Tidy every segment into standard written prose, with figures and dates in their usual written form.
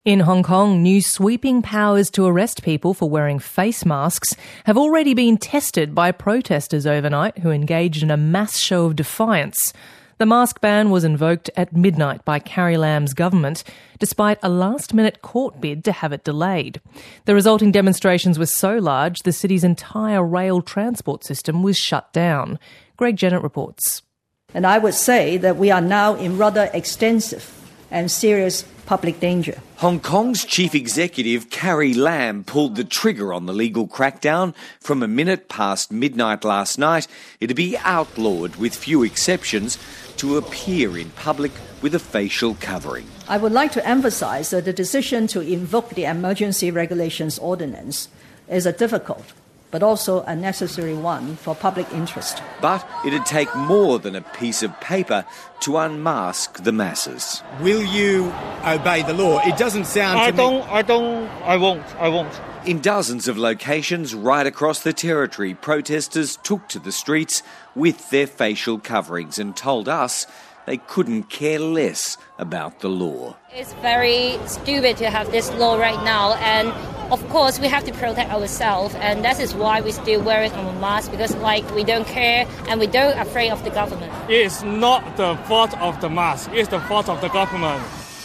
In Hong Kong, new sweeping powers to arrest people for wearing face masks have already been tested by protesters overnight who engaged in a mass show of defiance. The mask ban was invoked at midnight by Carrie Lam's government, despite a last-minute court bid to have it delayed. The resulting demonstrations were so large, the city's entire rail transport system was shut down. Greg Jennett reports. And I would say that we are now in rather extensive and serious public danger. Hong Kong's chief executive, Carrie Lam, pulled the trigger on the legal crackdown. From a minute past midnight last night, it'd be outlawed, with few exceptions, to appear in public with a facial covering. I would like to emphasise that the decision to invoke the Emergency Regulations Ordinance is a difficult but also a necessary one for public interest. But it'd take more than a piece of paper to unmask the masses. Will you obey the law? It doesn't sound I won't. In dozens of locations right across the territory, protesters took to the streets with their facial coverings and told us they couldn't care less about the law. It's very stupid to have this law right now, and of course we have to protect ourselves, and that is why we still wearing our mask, because we don't care and we don't afraid of the government. It's not the fault of the mask, it's the fault of the government.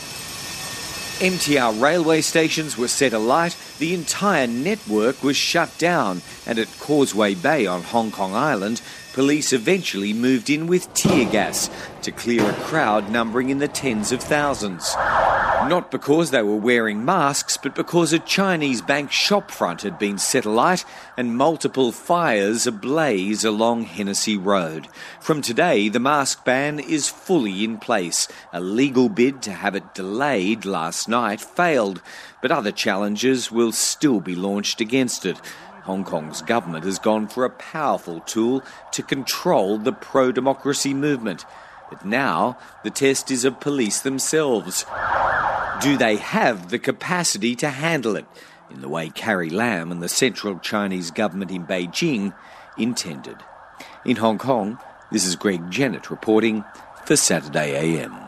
MTR railway stations were set alight, the entire network was shut down, and at Causeway Bay on Hong Kong Island, police eventually moved in with tear gas to clear a crowd numbering in the tens of thousands. Not because they were wearing masks, but because a Chinese bank shopfront had been set alight and multiple fires ablaze along Hennessy Road. From today, the mask ban is fully in place. A legal bid to have it delayed last night failed, but other challenges will still be launched against it. Hong Kong's government has gone for a powerful tool to control the pro-democracy movement. But now the test is of police themselves. Do they have the capacity to handle it in the way Carrie Lam and the central Chinese government in Beijing intended? In Hong Kong, this is Greg Jennett reporting for Saturday AM.